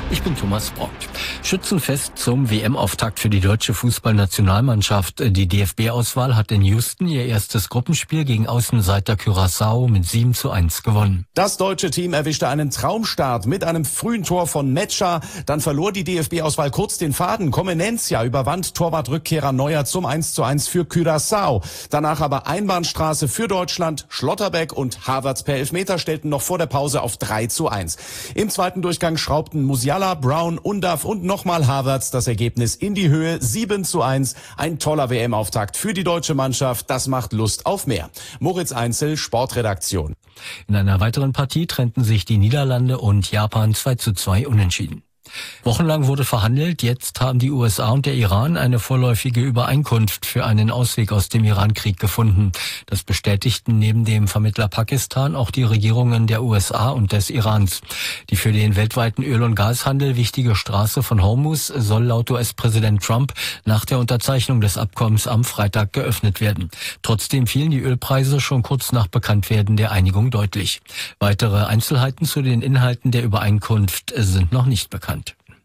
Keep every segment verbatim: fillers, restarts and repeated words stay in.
Ich bin Thomas Brauch. Schützenfest zum W M-Auftakt für die deutsche Fußballnationalmannschaft. Die D F B-Auswahl hat in Houston ihr erstes Gruppenspiel gegen Außenseiter Curaçao mit sieben zu eins gewonnen. Das deutsche Team erwischte einen Traumstart mit einem frühen Tor von Metscher. Dann verlor die D F B-Auswahl kurz den Faden. Comenencia überwand Torwartrückkehrer Neuer zum eins zu eins für Curaçao. Danach aber Einbahnstraße für Deutschland. Schlotterbeck und Havertz per Elfmeter stellten noch vor der Pause auf drei zu eins. Im zweiten Durchgang schraubten Musiala, Brown, Undav und nochmal Havertz das Ergebnis in die Höhe. sieben zu eins. Ein toller W M-Auftakt für die deutsche Mannschaft. Das macht Lust auf mehr. Moritz Einzel, Sportredaktion. In einer weiteren Partie trennten sich die Niederlande und Japan zwei zu zwei unentschieden. Wochenlang wurde verhandelt, jetzt haben die U S A und der Iran eine vorläufige Übereinkunft für einen Ausweg aus dem Iran-Krieg gefunden. Das bestätigten neben dem Vermittler Pakistan auch die Regierungen der U S A und des Irans. Die für den weltweiten Öl- und Gashandel wichtige Straße von Hormuz soll laut U S-Präsident Trump nach der Unterzeichnung des Abkommens am Freitag geöffnet werden. Trotzdem fielen die Ölpreise schon kurz nach Bekanntwerden der Einigung deutlich. Weitere Einzelheiten zu den Inhalten der Übereinkunft sind noch nicht bekannt.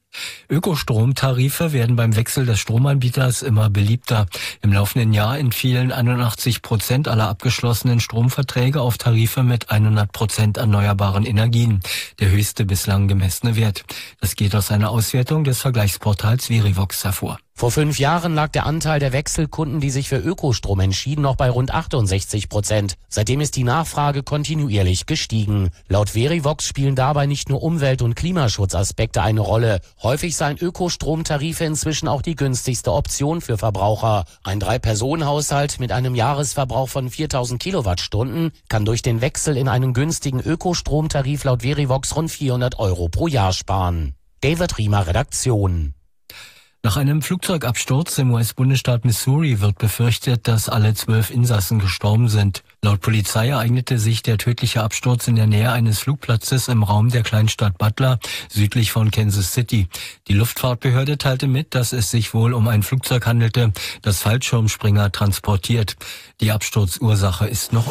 Ökostromtarife werden beim Wechsel des Stromanbieters immer beliebter. Im laufenden Jahr entfielen einundachtzig Prozent aller abgeschlossenen Stromverträge auf Tarife mit hundert Prozent erneuerbaren Energien, der höchste bislang gemessene Wert. Das geht aus einer Auswertung des Vergleichsportals Verivox hervor. Vor fünf Jahren lag der Anteil der Wechselkunden, die sich für Ökostrom entschieden, noch bei rund achtundsechzig Prozent. Seitdem ist die Nachfrage kontinuierlich gestiegen. Laut Verivox spielen dabei nicht nur Umwelt- und Klimaschutzaspekte eine Rolle. Häufig seien Ökostromtarife inzwischen auch die günstigste Option für Verbraucher. Ein Drei-Personen-Haushalt mit einem Jahresverbrauch von viertausend Kilowattstunden kann durch den Wechsel in einen günstigen Ökostromtarif laut Verivox rund vierhundert Euro pro Jahr sparen. David Riemer, Redaktion. Nach einem Flugzeugabsturz im U S-Bundesstaat Missouri wird befürchtet, dass alle zwölf Insassen gestorben sind. Laut Polizei ereignete sich der tödliche Absturz in der Nähe eines Flugplatzes im Raum der Kleinstadt Butler, südlich von Kansas City. Die Luftfahrtbehörde teilte mit, dass es sich wohl um ein Flugzeug handelte, das Fallschirmspringer transportiert. Die Absturzursache ist noch